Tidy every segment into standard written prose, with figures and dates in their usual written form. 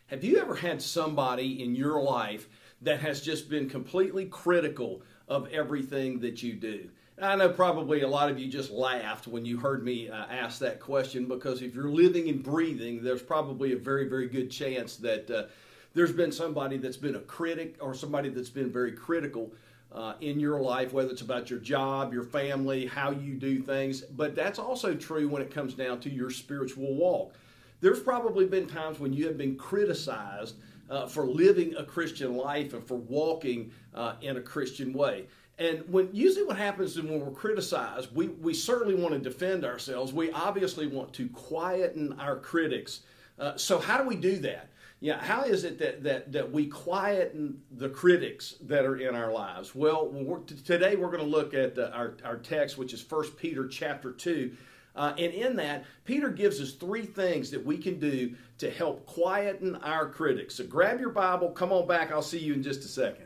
Have you ever had somebody in your life that has just been completely critical of everything that you do? I know probably a lot of you just laughed when you heard me ask that question, because if you're living and breathing, there's probably a very, very good chance that there's been somebody that's been a critic, or somebody that's been very critical in your life, whether it's about your job, your family, how you do things. But that's also true when it comes down to your spiritual walk. There's probably been times when you have been criticized for living a Christian life and for walking in a Christian way. And usually what happens is when we're criticized, we certainly want to defend ourselves. We obviously want to quieten our critics. So how do we do that? Yeah, how is it that we quieten the critics that are in our lives? Well, today we're going to look at our text, which is 1 Peter chapter 2. And in that, Peter gives us three things that we can do to help quieten our critics. So grab your Bible, come on back. I'll see you in just a second.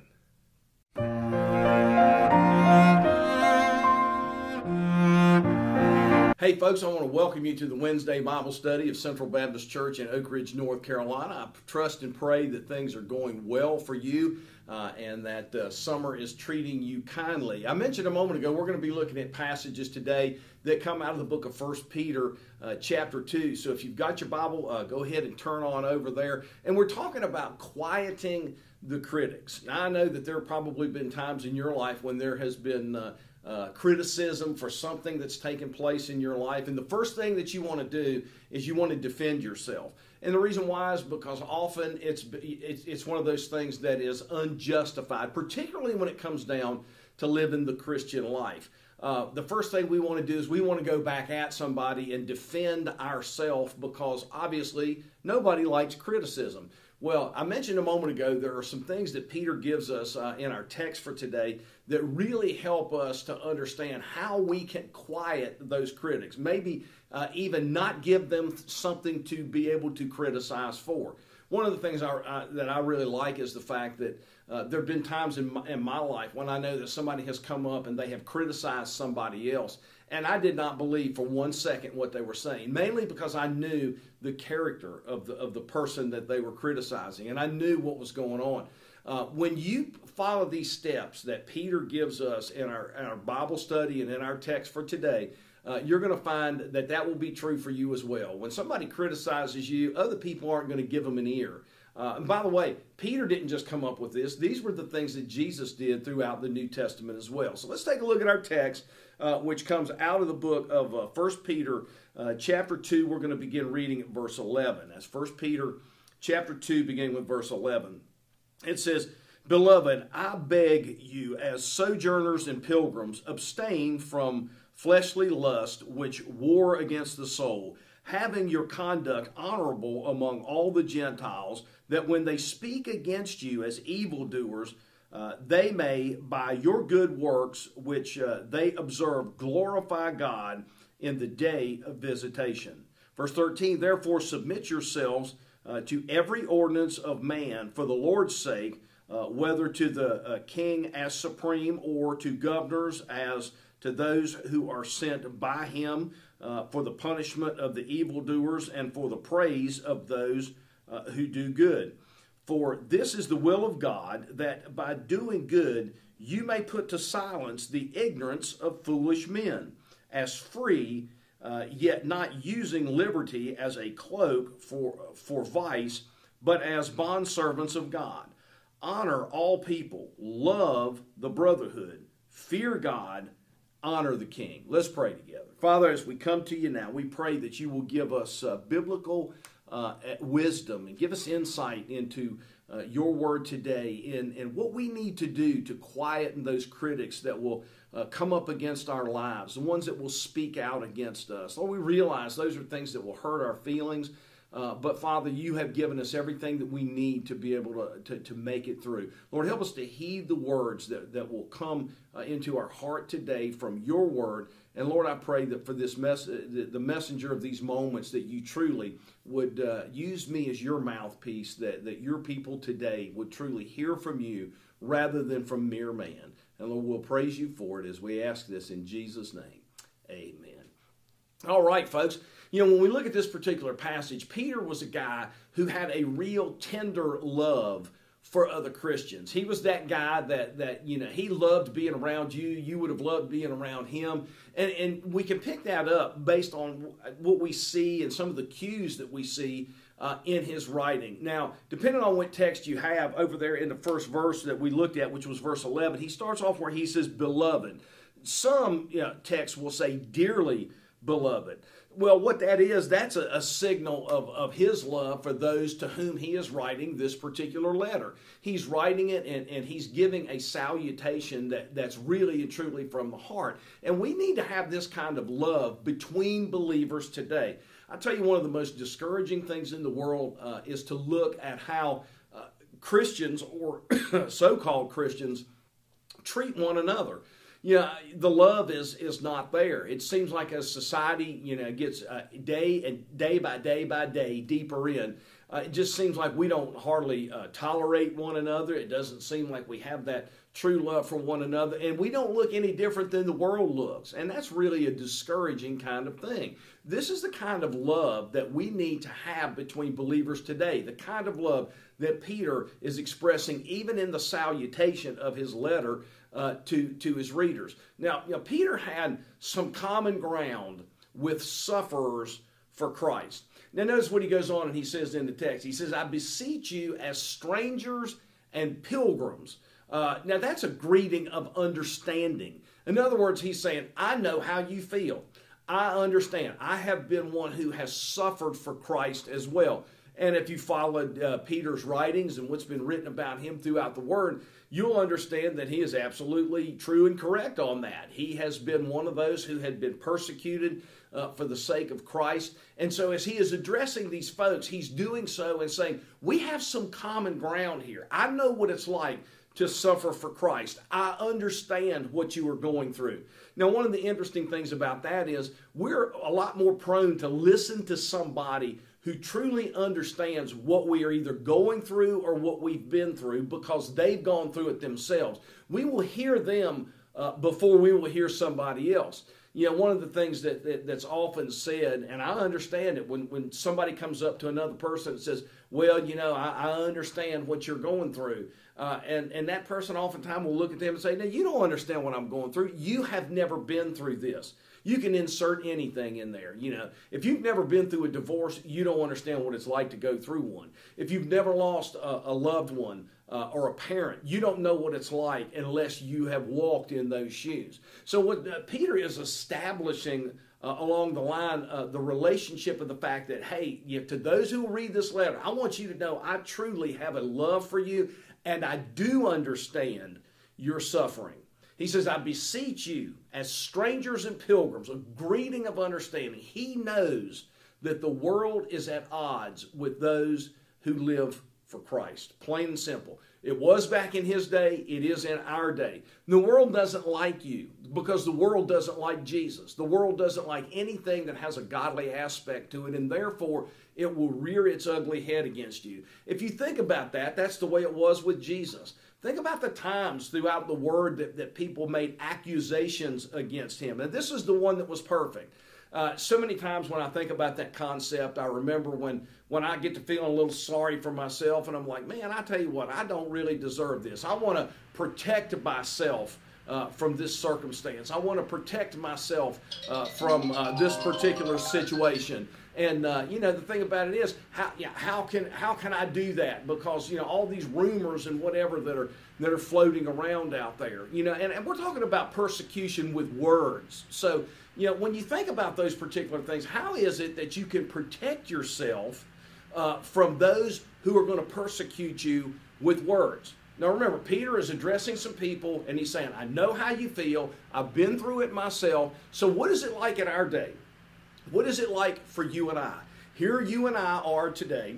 Hey folks, I want to welcome you to the Wednesday Bible study of Central Baptist Church in Oak Ridge, North Carolina. I trust and pray that things are going well for you and that summer is treating you kindly. I mentioned a moment ago we're going to be looking at passages today that come out of the book of 1 Peter chapter 2. So if you've got your Bible, go ahead and turn on over there. And we're talking about quieting the critics. Now I know that there have probably been times in your life when there has been criticism for something that's taken place in your life. And the first thing that you want to do is you want to defend yourself. And the reason why is because often it's one of those things that is unjustified, particularly when it comes down to living the Christian life. The first thing we want to do is we want to go back at somebody and defend ourselves, because obviously nobody likes criticism. Well, I mentioned a moment ago there are some things that Peter gives us in our text for today that really help us to understand how we can quiet those critics. Maybe even not give them something to be able to criticize for. One of the things that I really like is the fact that there have been times in my life when I know that somebody has come up and they have criticized somebody else, and I did not believe for 1 second what they were saying, mainly because I knew the character of the person that they were criticizing, and I knew what was going on. When you follow these steps that Peter gives us in our Bible study and in our text for today, you're going to find that will be true for you as well. When somebody criticizes you, other people aren't going to give them an ear. And by the way, Peter didn't just come up with this. These were the things that Jesus did throughout the New Testament as well. So let's take a look at our text, which comes out of the book of 1 Peter chapter 2. We're going to begin reading at verse 11. That's 1 Peter chapter 2, beginning with verse 11. It says, "Beloved, I beg you, as sojourners and pilgrims, abstain from fleshly lust, which war against the soul, having your conduct honorable among all the Gentiles, that when they speak against you as evildoers, they may, by your good works which they observe, glorify God in the day of visitation." Verse 13, "Therefore submit yourselves to every ordinance of man for the Lord's sake, whether to the king as supreme, or to governors as to those who are sent by him, for the punishment of the evildoers and for the praise of those who do good. For this is the will of God, that by doing good you may put to silence the ignorance of foolish men, as free, yet not using liberty as a cloak for vice, but as bondservants of God. Honor all people, love the brotherhood, fear God, honor the king." Let's pray together. Father, as we come to you now, we pray that you will give us biblical wisdom and give us insight into your word today and what we need to do to quieten those critics that will come up against our lives, the ones that will speak out against us. Lord, we realize those are things that will hurt our feelings, but Father, you have given us everything that we need to be able to make it through. Lord, help us to heed the words that will come into our heart today from your word. And Lord, I pray that for this the messenger of these moments, that you truly would use me as your mouthpiece, that your people today would truly hear from you rather than from mere man. And Lord, we'll praise you for it as we ask this in Jesus' name. Amen. All right, folks. You know, when we look at this particular passage, Peter was a guy who had a real tender love for other Christians. He was that guy that you know, he loved being around you. You would have loved being around him. And we can pick that up based on what we see and some of the cues that we see in his writing. Now, depending on what text you have over there in the first verse that we looked at, which was verse 11, he starts off where he says, beloved. Some texts will say, dearly beloved. Well, what that is, that's a signal of his love for those to whom he is writing this particular letter. He's writing it and he's giving a salutation that's really and truly from the heart. And we need to have this kind of love between believers today. I tell you, one of the most discouraging things in the world is to look at how Christians or so-called Christians treat one another. You know, the love is not there. It seems like as society, you know, gets day by day deeper in, it just seems like we don't hardly tolerate one another. It doesn't seem like we have that true love for one another, and we don't look any different than the world looks. And that's really a discouraging kind of thing. This is the kind of love that we need to have between believers today, the kind of love that Peter is expressing even in the salutation of his letter to his readers. Now, you know, Peter had some common ground with sufferers for Christ. Now, notice what he goes on and he says in the text. He says, I beseech you as strangers and pilgrims. Now, that's a greeting of understanding. In other words, he's saying, I know how you feel. I understand. I have been one who has suffered for Christ as well. And if you followed Peter's writings and what's been written about him throughout the Word, you'll understand that he is absolutely true and correct on that. He has been one of those who had been persecuted for the sake of Christ. And so as he is addressing these folks, he's doing so and saying, we have some common ground here. I know what it's like to suffer for Christ. I understand what you are going through. Now, one of the interesting things about that is we're a lot more prone to listen to somebody who truly understands what we are either going through or what we've been through because they've gone through it themselves. We will hear them before we will hear somebody else. You know, one of the things that's often said, and I understand it, when somebody comes up to another person and says, well, you know, I understand what you're going through. And that person oftentimes will look at them and say, no, you don't understand what I'm going through. You have never been through this. You can insert anything in there. You know, if you've never been through a divorce, you don't understand what it's like to go through one. If you've never lost a loved one or a parent, you don't know what it's like unless you have walked in those shoes. So what Peter is establishing along the line, the relationship of the fact that, hey, to those who will read this letter, I want you to know I truly have a love for you and I do understand your suffering. He says, I beseech you as strangers and pilgrims, a greeting of understanding. He knows that the world is at odds with those who live for Christ. Plain and simple. It was back in his day. It is in our day. The world doesn't like you because the world doesn't like Jesus. The world doesn't like anything that has a godly aspect to it, and therefore it will rear its ugly head against you. If you think about that, that's the way it was with Jesus. Think about the times throughout the Word that people made accusations against him. And this is the one that was perfect. So many times when I think about that concept, I remember when I get to feeling a little sorry for myself and I'm like, man, I tell you what, I don't really deserve this. I want to protect myself from this circumstance. I want to protect myself from this particular situation. And the thing about it is, how can I do that? Because all these rumors and whatever that are floating around out there. And we're talking about persecution with words. So when you think about those particular things, how is it that you can protect yourself from those who are going to persecute you with words? Now remember, Peter is addressing some people and he's saying, I know how you feel. I've been through it myself. So what is it like in our day? What is it like for you and I? Here you and I are today.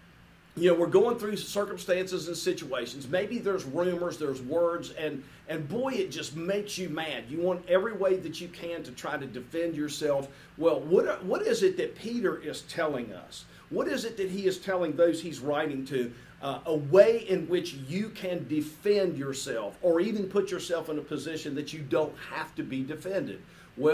We're going through circumstances and situations. Maybe there's rumors, there's words, and boy, it just makes you mad. You want every way that you can to try to defend yourself. Well, what is it that Peter is telling us? What is it that he is telling those he's writing to? A way in which you can defend yourself or even put yourself in a position that you don't have to be defended. Well,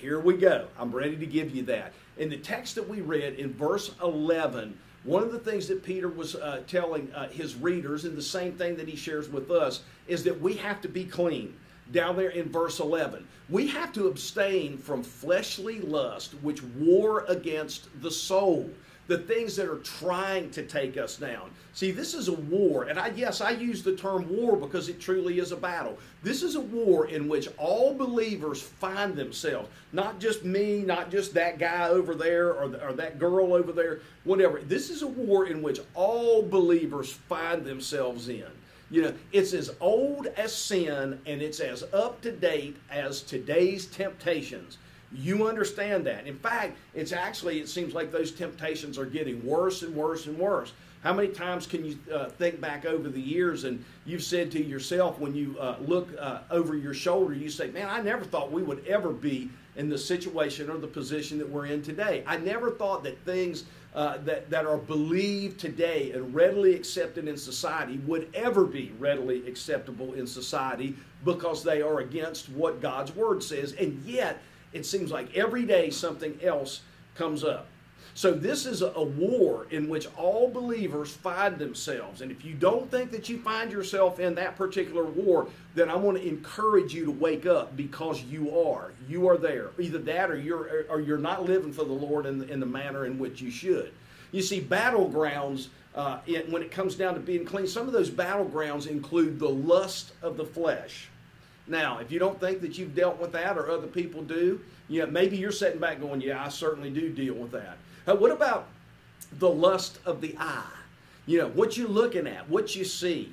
Here we go. I'm ready to give you that. In the text that we read in verse 11, one of the things that Peter was telling his readers, and the same thing that he shares with us, is that we have to be clean. Down there in verse 11, we have to abstain from fleshly lust, which war against the soul. The things that are trying to take us down. See, this is a war, and I use the term war because it truly is a battle. This is a war in which all believers find themselves. Not just me, not just that guy over there or that girl over there, whatever. This is a war in which all believers find themselves in. You know, it's as old as sin, and it's as up to date as today's temptations. You understand that. In fact, it seems like those temptations are getting worse and worse and worse. How many times can you think back over the years and you've said to yourself when you look over your shoulder, you say, man, I never thought we would ever be in the situation or the position that we're in today. I never thought that things that are believed today and readily accepted in society would ever be readily acceptable in society because they are against what God's Word says. And yet, it seems like every day something else comes up. So this is a war in which all believers find themselves. And if you don't think that you find yourself in that particular war, then I want to encourage you to wake up, because you are. You are there. Either that or you're not living for the Lord in the manner in which you should. You see, battlegrounds, when it comes down to being clean, some of those battlegrounds include the lust of the flesh. Now, if you don't think that you've dealt with that or other people do, maybe you're sitting back going, yeah, I certainly do deal with that. What about the lust of the eye? What you're looking at, what you see.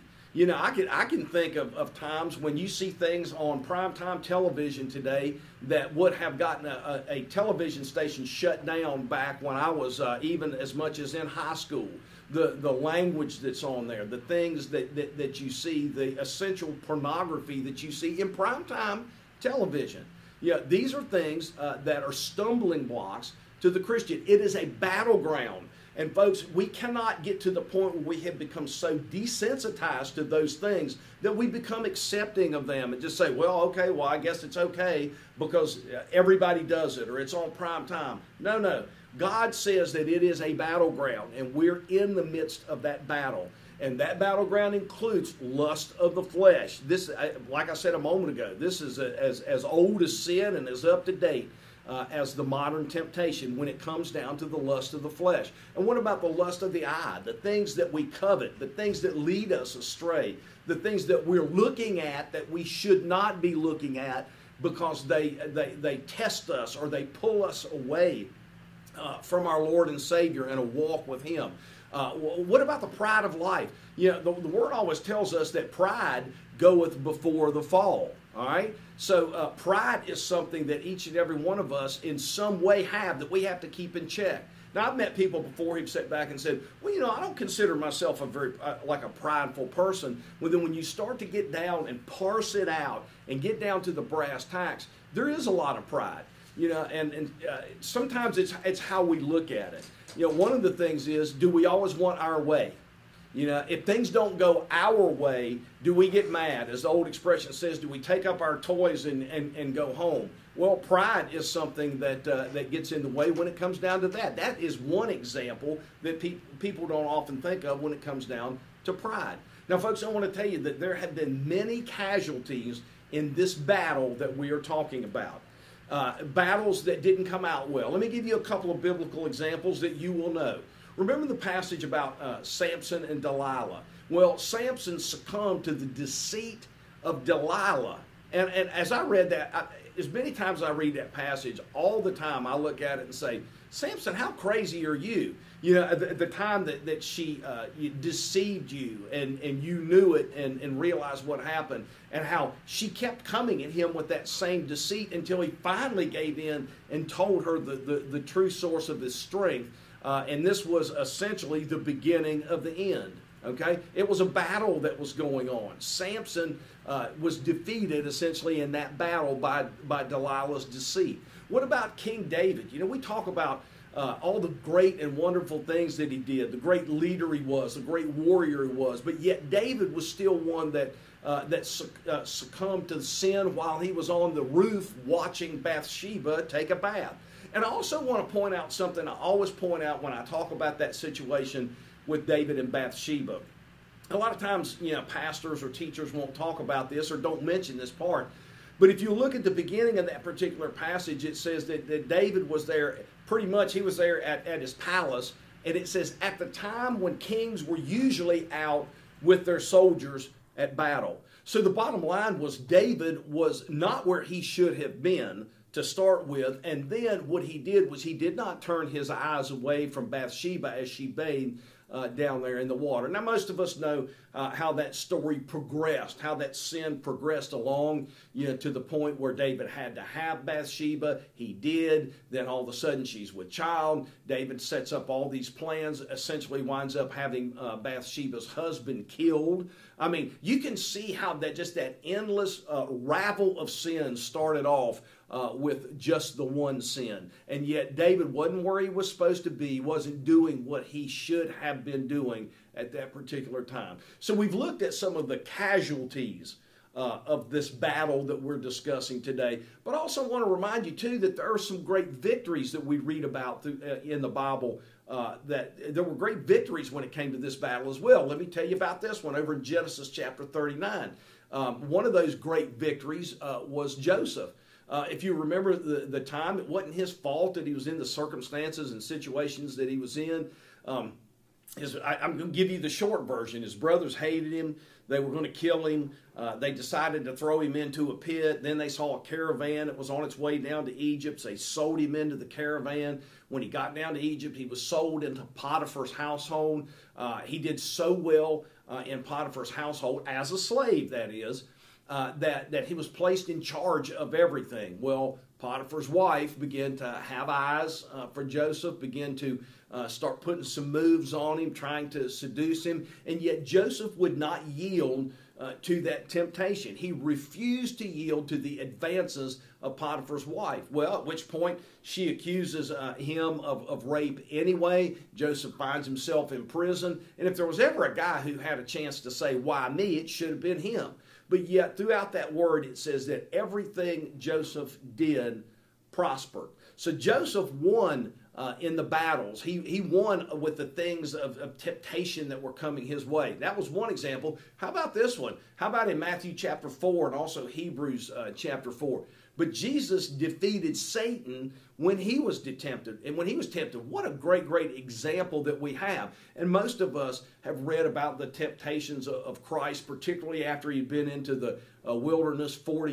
I can think of times when you see things on primetime television today that would have gotten a television station shut down back when I was even as much as in high school. The language that's on there, the things that you see, the essential pornography that you see in primetime television. These are things that are stumbling blocks to the Christian. It is a battleground. And folks, we cannot get to the point where we have become so desensitized to those things that we become accepting of them and just say, well, I guess it's okay because everybody does it or it's on prime time. No. God says that it is a battleground, and we're in the midst of that battle. And that battleground includes lust of the flesh. This, like I said a moment ago, this is as old as sin and as up to date as the modern temptation when it comes down to the lust of the flesh. And what about the lust of the eye? The things that we covet, the things that lead us astray, the things that we're looking at that we should not be looking at because they test us or they pull us away from our Lord and Savior in a walk with Him. What about the pride of life? The Word always tells us that pride goeth before the fall. All right? So pride is something that each and every one of us in some way have that we have to keep in check. Now, I've met people before who've sat back and said, well, I don't consider myself a very like a prideful person. Well, then when you start to get down and parse it out and get down to the brass tacks, there is a lot of pride. And sometimes it's how we look at it. One of the things is, do we always want our way? If things don't go our way, do we get mad? As the old expression says, do we take up our toys and go home? Well, pride is something that gets in the way when it comes down to that. That is one example that people don't often think of when it comes down to pride. Now, folks, I want to tell you that there have been many casualties in this battle that we are talking about. Battles that didn't come out well. Let me give you a couple of biblical examples that you will know. Remember the passage about Samson and Delilah. Well, Samson succumbed to the deceit of Delilah. And as I read that, as many times as I read that passage, all the time I look at it and say, Samson, how crazy are you? At the time that she deceived you and you knew it and realized what happened, and how she kept coming at him with that same deceit until he finally gave in and told her the true source of his strength. And this was essentially the beginning of the end. Okay? It was a battle that was going on. Samson was defeated essentially in that battle by Delilah's deceit. What about King David? We talk about all the great and wonderful things that he did, the great leader he was, the great warrior he was. But yet David was still one that succumbed to sin while he was on the roof watching Bathsheba take a bath. And I also want to point out something I always point out when I talk about that situation with David and Bathsheba. A lot of times, pastors or teachers won't talk about this or don't mention this part. But if you look at the beginning of that particular passage, it says that David was there, pretty much he was there at his palace. And it says at the time when kings were usually out with their soldiers at battle. So the bottom line was David was not where he should have been to start with. And then what he did was he did not turn his eyes away from Bathsheba as she bathed down there in the water. Now, most of us know how that story progressed, how that sin progressed along, to the point where David had to have Bathsheba. He did. Then all of a sudden she's with child. David sets up all these plans, essentially winds up having Bathsheba's husband killed. I mean, you can see how that endless ravel of sin started off with just the one sin. And yet David wasn't where he was supposed to be, wasn't doing what he should have been doing at that particular time. So we've looked at some of the casualties of this battle that we're discussing today. But I also want to remind you, too, that there are some great victories that we read about in the Bible, that there were great victories when it came to this battle as well. Let me tell you about this one over in Genesis chapter 39. One of those great victories was Joseph. If you remember the time, it wasn't his fault that he was in the circumstances and situations that he was in. I'm going to give you the short version. His brothers hated him. They were going to kill him. They decided to throw him into a pit. Then they saw a caravan that was on its way down to Egypt. So they sold him into the caravan. When he got down to Egypt, he was sold into Potiphar's household. He did so well in Potiphar's household, as a slave, that is, that he was placed in charge of everything. Well, Potiphar's wife began to have eyes for Joseph, began to start putting some moves on him, trying to seduce him, and yet Joseph would not yield to that temptation. He refused to yield to the advances of Potiphar's wife. Well, at which point she accuses him of rape anyway. Joseph finds himself in prison, and if there was ever a guy who had a chance to say, "Why me?" it should have been him. But yet, throughout that word, it says that everything Joseph did prospered. So Joseph won in the battles. He won with the things of temptation that were coming his way. That was one example. How about this one? How about in Matthew chapter 4 and also Hebrews chapter 4? But Jesus defeated Satan when he was tempted. And when he was tempted, what a great, great example that we have. And most of us have read about the temptations of Christ, particularly after he'd been into the wilderness for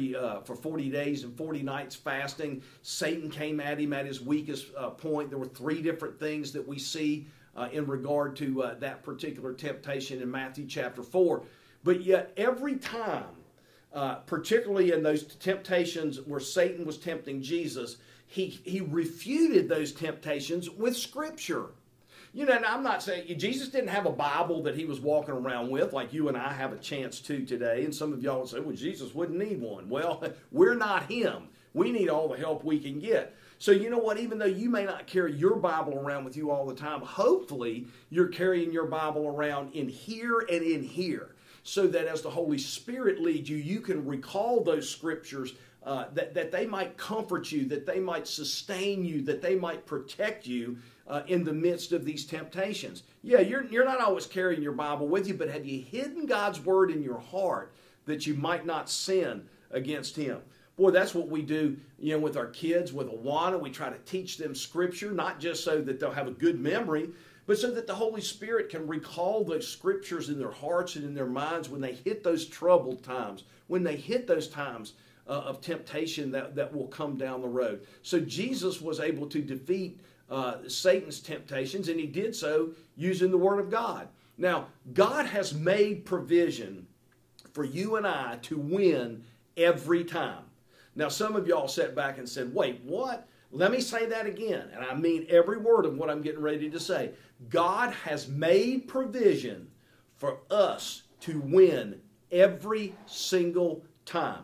40 days and 40 nights fasting. Satan came at him at his weakest point. There were 3 different things that we see in regard to that particular temptation in Matthew chapter 4. But yet every time, particularly in those temptations where Satan was tempting Jesus, he refuted those temptations with Scripture. And I'm not saying Jesus didn't have a Bible that he was walking around with like you and I have a chance to today. And some of y'all would say, well, Jesus wouldn't need one. Well, we're not him. We need all the help we can get. So you know what? Even though you may not carry your Bible around with you all the time, hopefully you're carrying your Bible around in here and in here, so that as the Holy Spirit leads you, you can recall those scriptures, that they might comfort you, that they might sustain you, that they might protect you in the midst of these temptations. Yeah, you're not always carrying your Bible with you, but have you hidden God's Word in your heart that you might not sin against Him? Boy, that's what we do, with our kids, with Awana. We try to teach them Scripture, not just so that they'll have a good memory, but so that the Holy Spirit can recall those scriptures in their hearts and in their minds when they hit those troubled times, when they hit those times of temptation that will come down the road. So Jesus was able to defeat Satan's temptations, and he did so using the Word of God. Now, God has made provision for you and I to win every time. Now, some of y'all sat back and said, wait, what? Let me say that again, and I mean every word of what I'm getting ready to say. God has made provision for us to win every single time.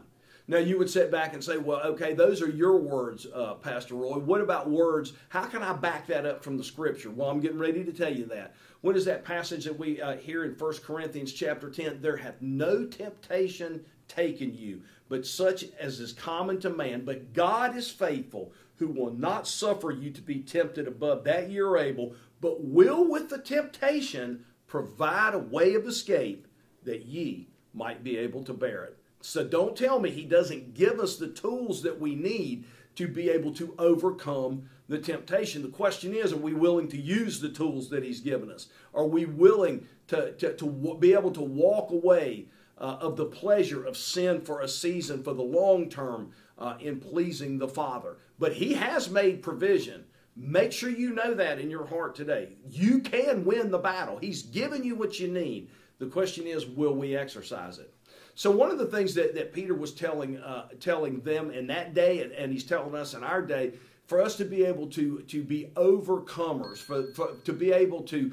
Now, you would sit back and say, well, okay, those are your words, Pastor Roy. What about words? How can I back that up from the Scripture? Well, I'm getting ready to tell you that. What is that passage that we hear in 1 Corinthians chapter 10? There hath no temptation taken you, but such as is common to man. But God is faithful, who will not suffer you to be tempted above that ye are able, but will with the temptation provide a way of escape, that ye might be able to bear it. So don't tell me he doesn't give us the tools that we need to be able to overcome the temptation. The question is, are we willing to use the tools that he's given us? Are we willing to be able to walk away of the pleasure of sin for a season, for the long term, in pleasing the Father? But he has made provision. Make sure you know that in your heart today. You can win the battle. He's given you what you need. The question is, will we exercise it? So one of the things that Peter was telling them in that day, and he's telling us in our day, for us to be able to be overcomers, to be able to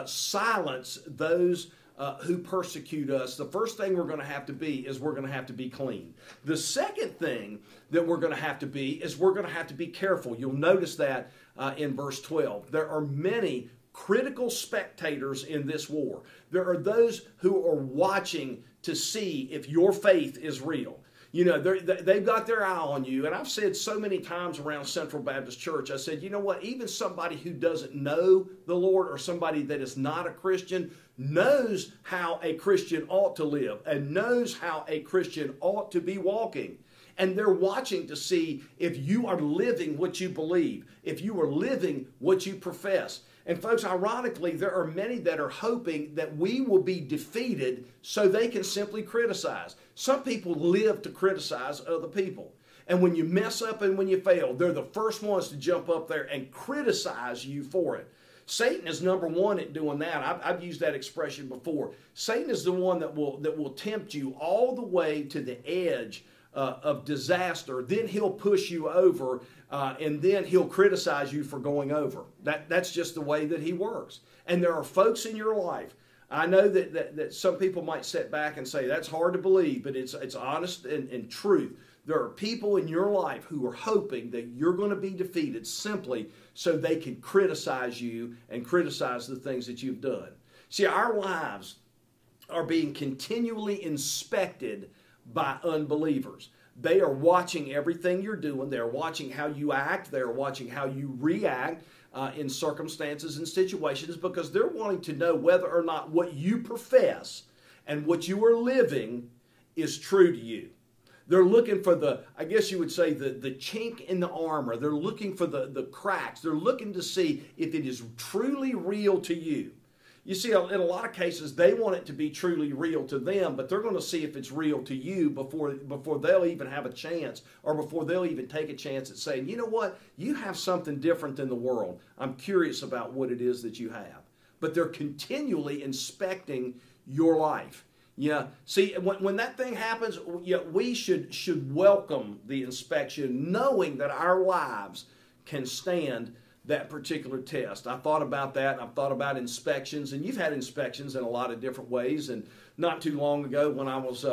silence those who persecute us, the first thing we're going to have to be is we're going to have to be clean. The second thing that we're going to have to be is we're going to have to be careful. You'll notice that in verse 12. There are many critical spectators in this war. There are those who are watching to see if your faith is real. You know, they've got their eye on you. And I've said so many times around Central Baptist Church, I said, you know what, even somebody who doesn't know the Lord, or somebody that is not a Christian, knows how a Christian ought to live and knows how a Christian ought to be walking. And they're watching to see if you are living what you believe, if you are living what you profess. And folks, ironically, there are many that are hoping that we will be defeated so they can simply criticize. Some people live to criticize other people. And when you mess up and when you fail, they're the first ones to jump up there and criticize you for it. Satan is number one at doing that. I've used that expression before. Satan is the one that will tempt you all the way to the edge of disaster. Then he'll push you over, and then he'll criticize you for going over. That's just the way that he works. And there are folks in your life. I know that some people might sit back and say, that's hard to believe, but it's honest and truth. There are people in your life who are hoping that you're going to be defeated simply so they can criticize you and criticize the things that you've done. See, our lives are being continually inspected by unbelievers. They are watching everything you're doing. They're watching how you act. They're watching how you react in circumstances and situations, because they're wanting to know whether or not what you profess and what you are living is true to you. They're looking for I guess you would say, the chink in the armor. They're looking for the cracks. They're looking to see if it is truly real to you. You see, in a lot of cases, they want it to be truly real to them, but they're going to see if it's real to you before they'll even have a chance, or before they'll even take a chance at saying, you know what, you have something different than the world. I'm curious about what it is that you have. But they're continually inspecting your life. Yeah, see, when that thing happens, we should welcome the inspection, knowing that our lives can stand that particular test. I thought about that. I've thought about inspections, and you've had inspections in a lot of different ways. And not too long ago, when I was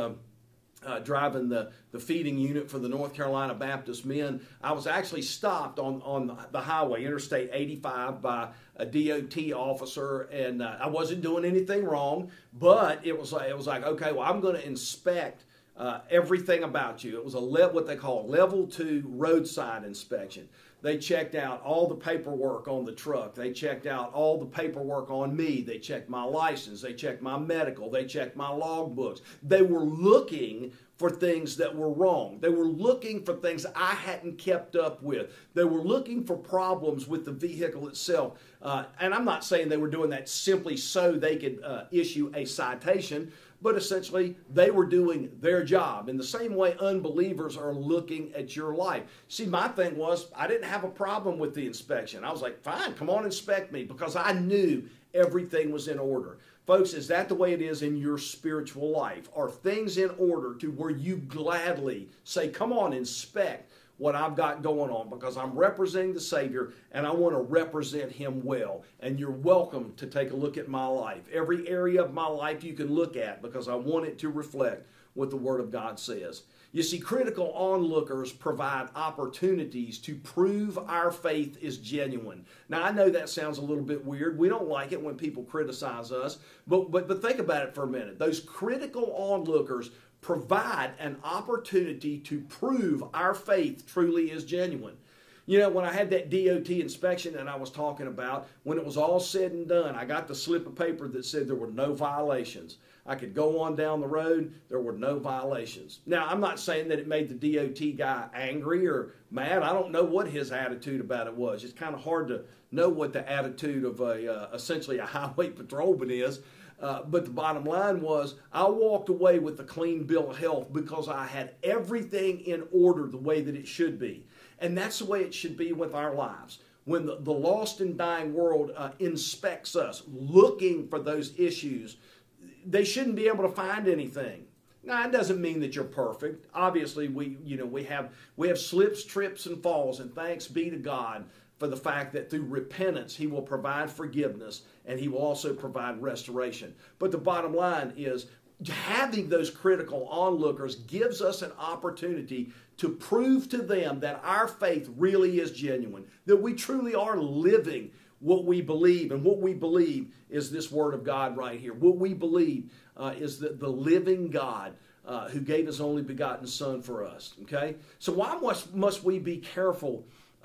driving the feeding unit for the North Carolina Baptist men, I was actually stopped on the highway, Interstate 85, by a DOT officer, and I wasn't doing anything wrong, but it was like, okay, well, I'm going to inspect everything about you. It was what they call level 2 roadside inspection. They checked out all the paperwork on the truck. They checked out all the paperwork on me. They checked my license. They checked my medical. They checked my logbooks. They were looking for things that were wrong. They were looking for things I hadn't kept up with. They were looking for problems with the vehicle itself. And I'm not saying they were doing that simply so they could issue a citation, but essentially they were doing their job. In the same way, unbelievers are looking at your life. See, my thing was, I didn't have a problem with the inspection. I was like, fine, come on, inspect me, because I knew everything was in order. Folks, is that the way it is in your spiritual life? Are things in order to where you gladly say, come on, inspect what I've got going on, because I'm representing the Savior and I want to represent Him well. And you're welcome to take a look at my life. Every area of my life you can look at, because I want it to reflect what the Word of God says. You see, critical onlookers provide opportunities to prove our faith is genuine. Now, I know that sounds a little bit weird. We don't like it when people criticize us, but think about it for a minute. Those critical onlookers provide an opportunity to prove our faith truly is genuine. You know, when I had that DOT inspection that I was talking about, when it was all said and done, I got the slip of paper that said there were no violations. I could go on down the road, there were no violations. Now, I'm not saying that it made the DOT guy angry or mad. I don't know what his attitude about it was. It's kind of hard to know what the attitude of essentially a highway patrolman is. But the bottom line was I walked away with a clean bill of health because I had everything in order the way that it should be. And that's the way it should be with our lives. When the lost and dying world inspects us, looking for those issues, they shouldn't be able to find anything. Now, it doesn't mean that you're perfect. Obviously, we have slips, trips, and falls, and thanks be to God for the fact that through repentance, He will provide forgiveness, and He will also provide restoration. But the bottom line is, having those critical onlookers gives us an opportunity to prove to them that our faith really is genuine, that we truly are living what we believe. And what we believe is this Word of God right here. What we believe is that the living God who gave His only begotten Son for us. Okay? So why must we be careful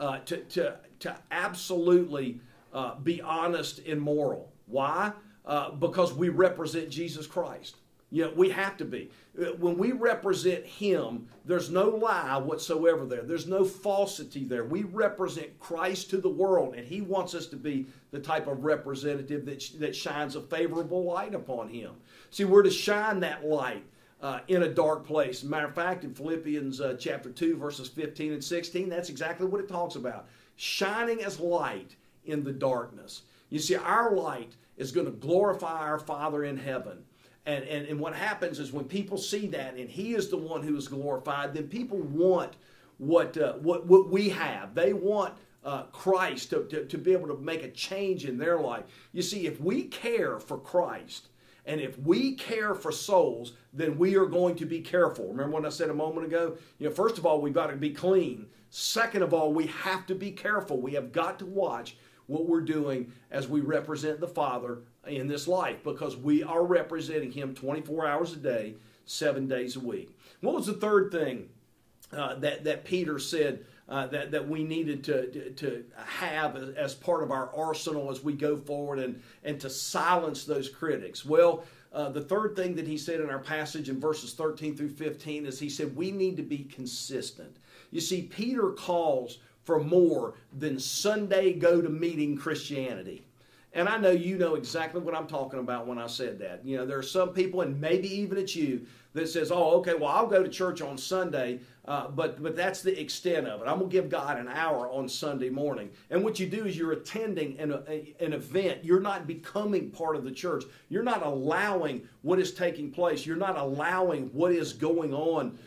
to absolutely be honest and moral? Why? Because we represent Jesus Christ. You know, we have to be. When we represent Him, there's no lie whatsoever there. There's no falsity there. We represent Christ to the world, and He wants us to be the type of representative that shines a favorable light upon Him. See, we're to shine that light in a dark place. Matter of fact, in Philippians chapter 2, verses 15 and 16, that's exactly what it talks about. Shining as light in the darkness. You see, our light is going to glorify our Father in heaven. And what happens is when people see that and He is the one who is glorified, then people want what we have. They want Christ to be able to make a change in their life. You see, if we care for Christ and if we care for souls, then we are going to be careful. Remember what I said a moment ago? You know, first of all, we've got to be clean. Second of all, we have to be careful. We have got to watch what we're doing as we represent the Father in this life, because we are representing Him 24 hours a day, 7 days a week. What was the third thing that Peter said that we needed to have as part of our arsenal as we go forward and to silence those critics? Well, the third thing that he said in our passage in verses 13 through 15 is he said we need to be consistent. You see, Peter calls for more than Sunday go-to-meeting Christianity. And I know you know exactly what I'm talking about when I said that. You know, there are some people, and maybe even it's you, that says, oh, okay, well, I'll go to church on Sunday, but that's the extent of it. I'm going to give God an hour on Sunday morning. And what you do is you're attending an event. You're not becoming part of the church. You're not allowing what is taking place. You're not allowing what is going on,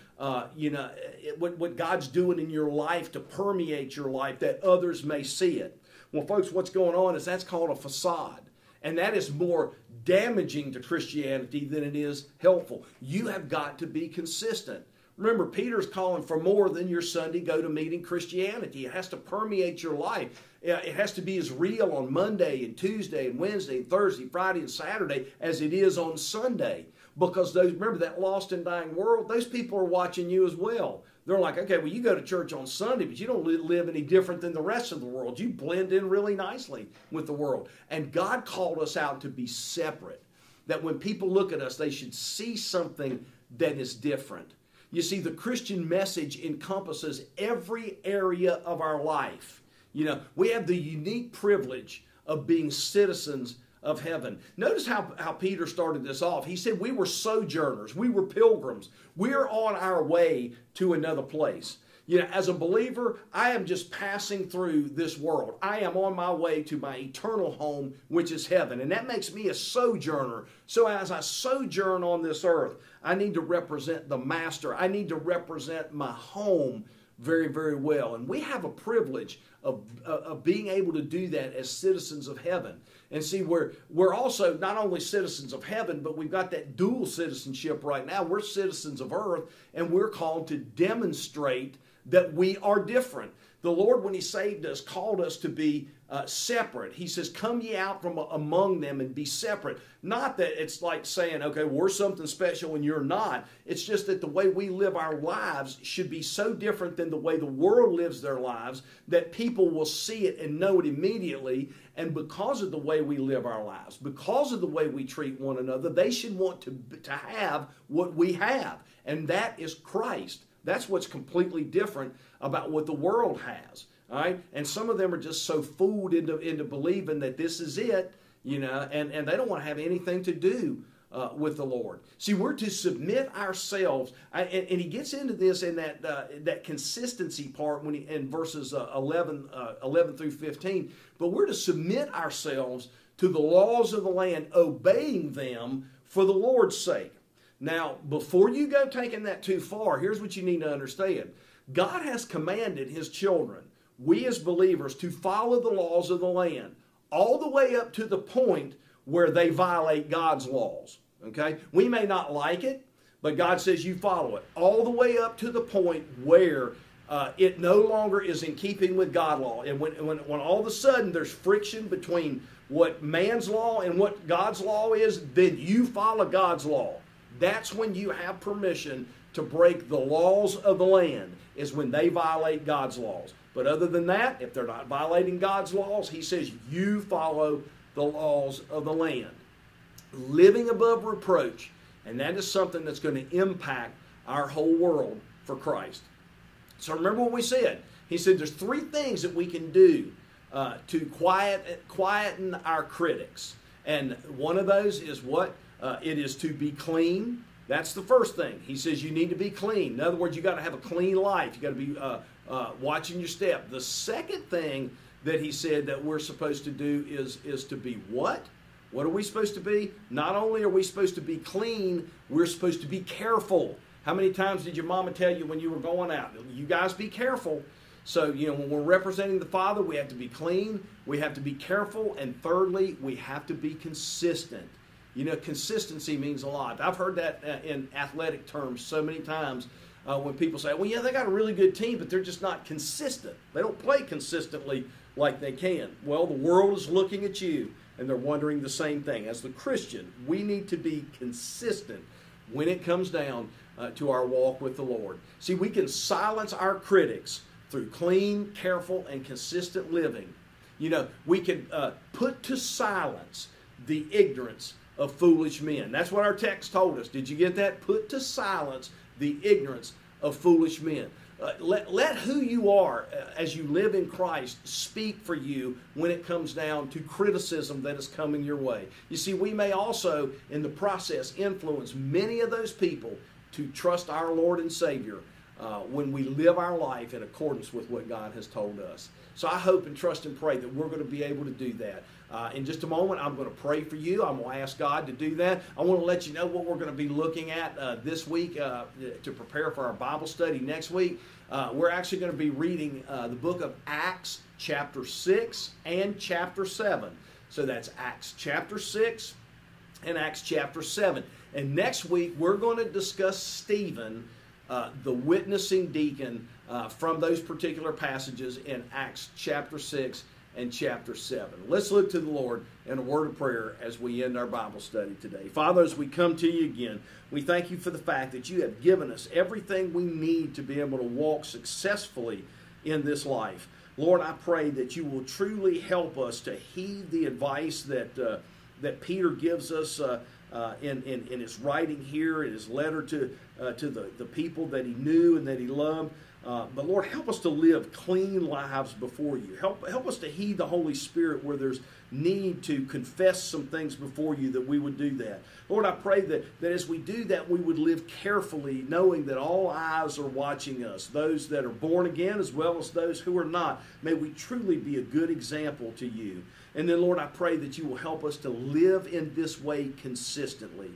what God's doing in your life to permeate your life that others may see it. Well, folks, what's going on is that's called a facade. And that is more damaging to Christianity than it is helpful. You have got to be consistent. Remember, Peter's calling for more than your Sunday go-to-meeting Christianity. It has to permeate your life. It has to be as real on Monday and Tuesday and Wednesday and Thursday, Friday and Saturday as it is on Sunday. Because remember that lost and dying world, those people are watching you as well. They're like, okay, well, you go to church on Sunday, but you don't live any different than the rest of the world. You blend in really nicely with the world. And God called us out to be separate. That when people look at us, they should see something that is different. You see, the Christian message encompasses every area of our life. You know, we have the unique privilege of being citizens of heaven. Notice how Peter started this off. He said we were sojourners. We were pilgrims. We're on our way to another place. You know, as a believer, I am just passing through this world. I am on my way to my eternal home, which is heaven. And that makes me a sojourner. So as I sojourn on this earth, I need to represent the Master. I need to represent my home very, very well. And we have a privilege of being able to do that as citizens of heaven. And see, we're also not only citizens of heaven, but we've got that dual citizenship right now. We're citizens of earth, and we're called to demonstrate that we are different. The Lord, when He saved us, called us to be separate. He says, come ye out from among them and be separate. Not that it's like saying, okay, we're something special and you're not. It's just that the way we live our lives should be so different than the way the world lives their lives that people will see it and know it immediately. And because of the way we live our lives, because of the way we treat one another, they should want to have what we have. And that is Christ. That's what's completely different about what the world has. All right? And some of them are just so fooled into believing that this is it, you know, and they don't want to have anything to do with the Lord. See, we're to submit ourselves, and he gets into this in that consistency part when in verses 11 through 15. But we're to submit ourselves to the laws of the land, obeying them for the Lord's sake. Now, before you go taking that too far, here's what you need to understand. God has commanded His children, we as believers, to follow the laws of the land all the way up to the point where they violate God's laws. Okay? We may not like it, but God says you follow it all the way up to the point where it no longer is in keeping with God's law. And when all of a sudden there's friction between what man's law and what God's law is, then you follow God's law. That's when you have permission to break the laws of the land, is when they violate God's laws. But other than that, if they're not violating God's laws, He says you follow the laws of the land. Living above reproach, and that is something that's going to impact our whole world for Christ. So remember what we said. He said there's three things that we can do to quieten our critics. And one of those is what? It is to be clean. That's the first thing. He says you need to be clean. In other words, you got to have a clean life. You got to be watching your step. The second thing that he said that we're supposed to do is to be what? What are we supposed to be? Not only are we supposed to be clean, we're supposed to be careful. How many times did your mama tell you when you were going out? You guys be careful. So, you know, when we're representing the Father, we have to be clean, we have to be careful, and thirdly, we have to be consistent. You know, consistency means a lot. I've heard that in athletic terms so many times when people say, well, yeah, they got a really good team, but they're just not consistent. They don't play consistently like they can. Well, the world is looking at you, and they're wondering the same thing. As the Christian, we need to be consistent when it comes down to our walk with the Lord. See, we can silence our critics through clean, careful, and consistent living. You know, we can put to silence the ignorance of foolish men. That's what our text told us. Did you get that? Put to silence the ignorance of foolish men. Let who you are as you live in Christ speak for you when it comes down to criticism that is coming your way. You see, we may also, in the process, influence many of those people to trust our Lord and Savior when we live our life in accordance with what God has told us. So I hope and trust and pray that we're going to be able to do that. In just a moment, I'm going to pray for you. I'm going to ask God to do that. I want to let you know what we're going to be looking at this week to prepare for our Bible study next week. We're actually going to be reading the book of Acts chapter 6 and chapter 7. So that's Acts chapter 6 and Acts chapter 7. And next week, we're going to discuss Stephen, the witnessing deacon, from those particular passages in Acts chapter 6 and chapter 7. Let's look to the Lord in a word of prayer as we end our Bible study today. Father, as we come to you again, we thank you for the fact that you have given us everything we need to be able to walk successfully in this life. Lord, I pray that you will truly help us to heed the advice that Peter gives us in his writing here, in his letter to the people that he knew and that he loved. But Lord, help us to live clean lives before you. Help us to heed the Holy Spirit where there's need to confess some things before you, that we would do that. Lord, I pray that as we do that, we would live carefully, knowing that all eyes are watching us, those that are born again as well as those who are not. May we truly be a good example to you. And then, Lord, I pray that you will help us to live in this way consistently,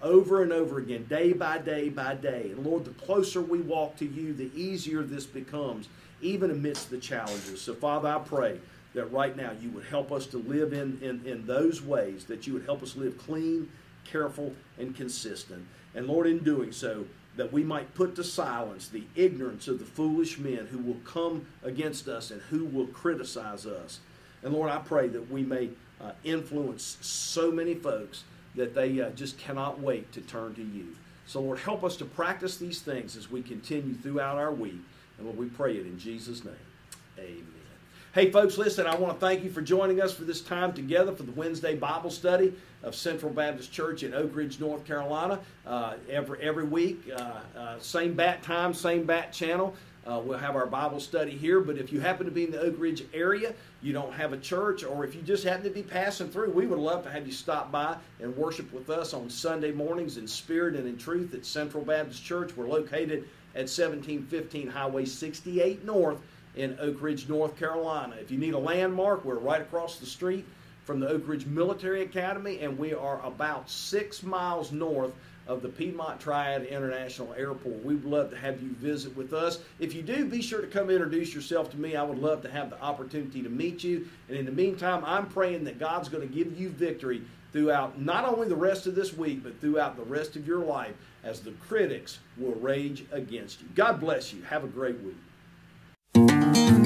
over and over again, day by day by day. And Lord, the closer we walk to you, the easier this becomes, even amidst the challenges. So Father, I pray that right now you would help us to live in those ways, that you would help us live clean, careful, and consistent. And Lord, in doing so, that we might put to silence the ignorance of the foolish men who will come against us and who will criticize us. And Lord, I pray that we may influence so many folks that they just cannot wait to turn to you. So Lord, help us to practice these things as we continue throughout our week. And Lord, we pray it in Jesus' name. Amen. Hey folks, listen, I want to thank you for joining us for this time together for the Wednesday Bible study of Central Baptist Church in Oak Ridge, North Carolina. Every week, same bat time, same bat channel. We'll have our Bible study here, but if you happen to be in the Oak Ridge area, you don't have a church, or if you just happen to be passing through, we would love to have you stop by and worship with us on Sunday mornings in spirit and in truth at Central Baptist Church. We're located at 1715 Highway 68 North in Oak Ridge, North Carolina. If you need a landmark, we're right across the street from the Oak Ridge Military Academy, and we are about 6 miles north of the Piedmont Triad International Airport. We would love to have you visit with us. If you do, be sure to come introduce yourself to me. I would love to have the opportunity to meet you. And in the meantime, I'm praying that God's going to give you victory throughout not only the rest of this week, but throughout the rest of your life as the critics will rage against you. God bless you. Have a great week.